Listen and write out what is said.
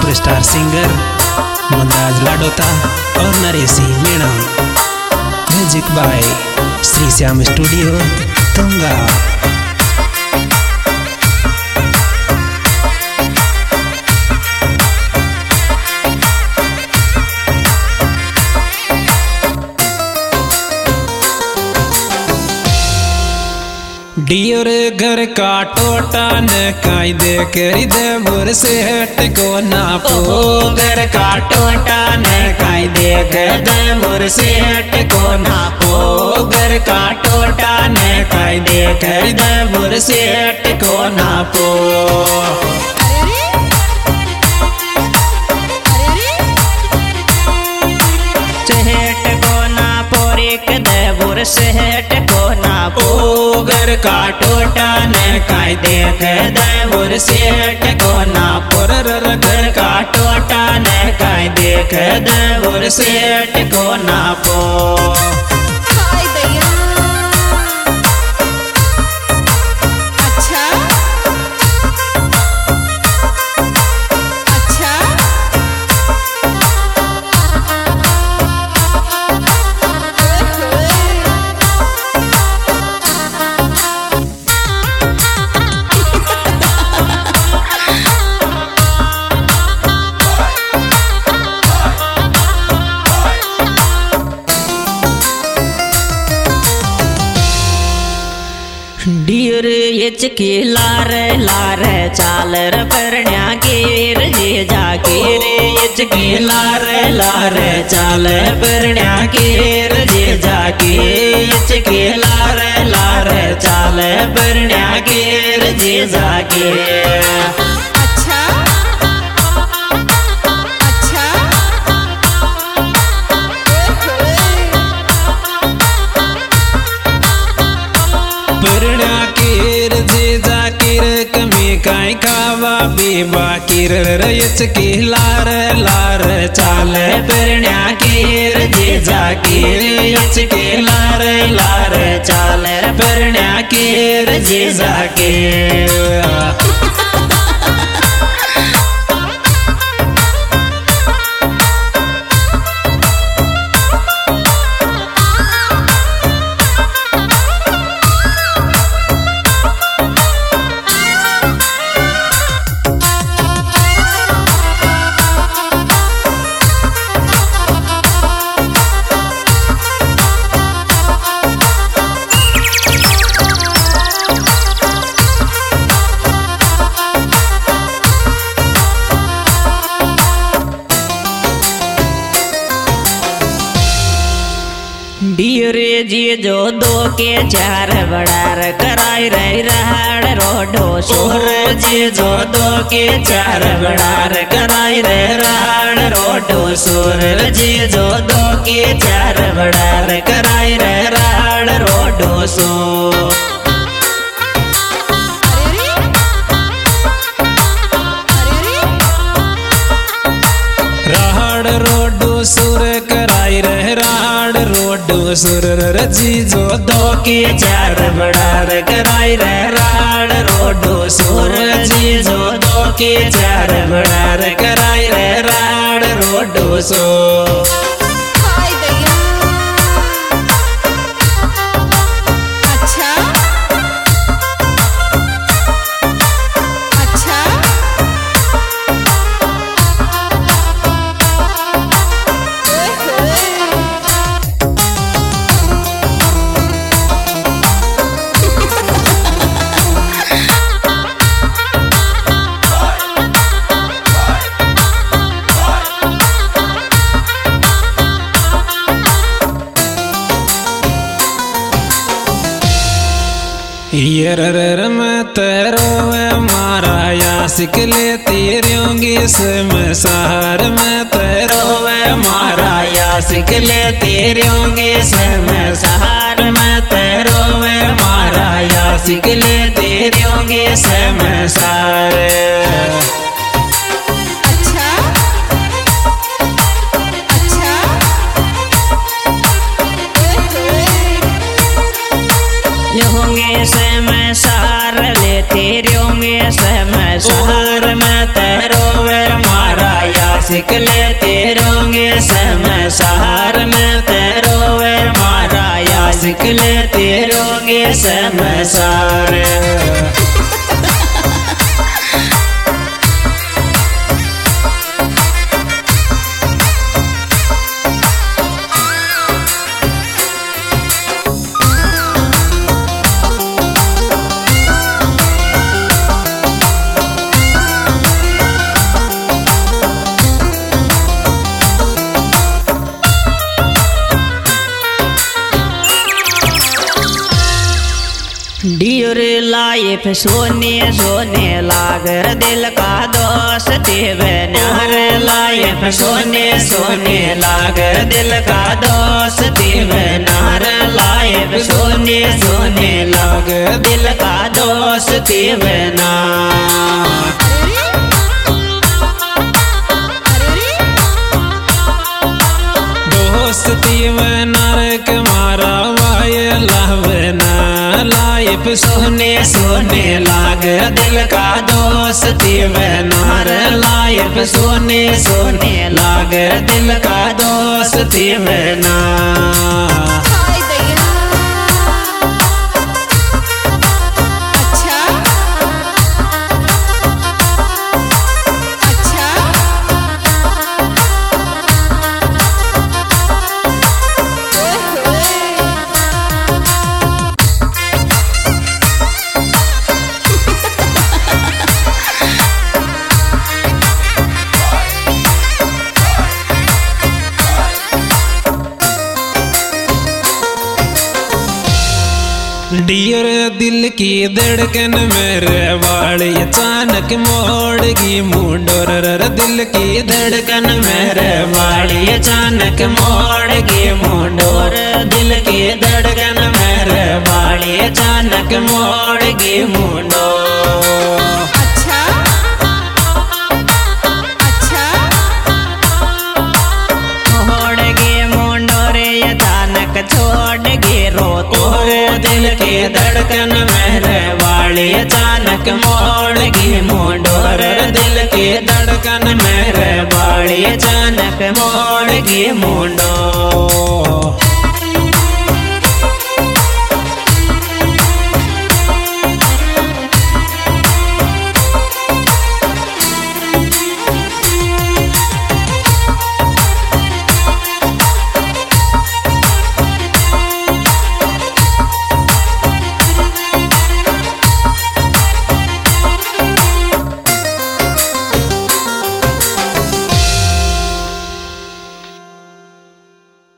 Superstar singer Mandaj Ladota और Nareshi Meena. Music by Shri Shyam studio Tunga. Dear घर का टोटा न काई दे करी दे बुर से हट को नापो। घर का टोटा न काई दे कर दे बुर से हट को नापो। घर का टोटा न काई दे कर दे बुर से हट को नापो। सेहट को नापो। घर का टोटा न काई देख दे सेहट को नापो। घर का टोटा न काई देख दे सेहट को नापो। डियर की लारे लारे चाल परण्या गिर जे जाके रे। की लारे लारे चाल परण्या गिर जे जाके। की लारे लारे चाल परण्या गिर जे जाके। काई खावा बेबा किर रयच के लार लार चाल परण्या कीर जे जाके। यच के लार लार चाल परण्या कीर जे जाके। डियरे जी जो दो के चार बड़ार कराई रही रहाड़ रोडो सोर। जी जो दो के चार बड़ार कराई रही रहाड़ रोडो सोर। जी जो दो के चार बड़ार कराई रही रहाड़ रोडो सोर। सुर कराई रह राड रोडो सुर। जी जो दो के चार बड़ार कराई रह राड रोडो सुर। जी जो दो के चार बड़ार कराई रह राड रोडो सुर। यर मैं तेरो मारा यासिक ले तेरे समसार। में तेरो मारा यासिक ले तेरे समसार। में तेरो मारा यासिक ले तेरे समसार। होंगे समसार ले तेरे होंगे समसार। में तेरो मारा होंगे समसार। डियर लाइफ सोने सोने लागर दिल का दोस्त बनार। लाइफ सोने सोने लागर दिल का दोस्त बनार। लाइफ सोने सोने लागर दिल का दोस्त बनार। दोस्ती बनार कमारा वाय लहबना। लाइफ सोने सोने लाग दिल का दोस्ती बनार। लाइफ सोने सोने लाग दिल का दोस्ती बनार। डियर दिल की धड़कन मेरे वाली अचानक मोड़गी मुंडोर। दिल की धड़कन मेरे वाली अचानक मोड़गी मुंडोर। दिल की धड़कन मेरे वाली अचानक मोड़गी मुंडोर। छोड़ गे रो तोरे दिल के धड़कन मेरे वाली अचानक मोड़गी मुंडोर। दिल के धड़कन मेरे वाली अचानक मोड़गी मुंडोर।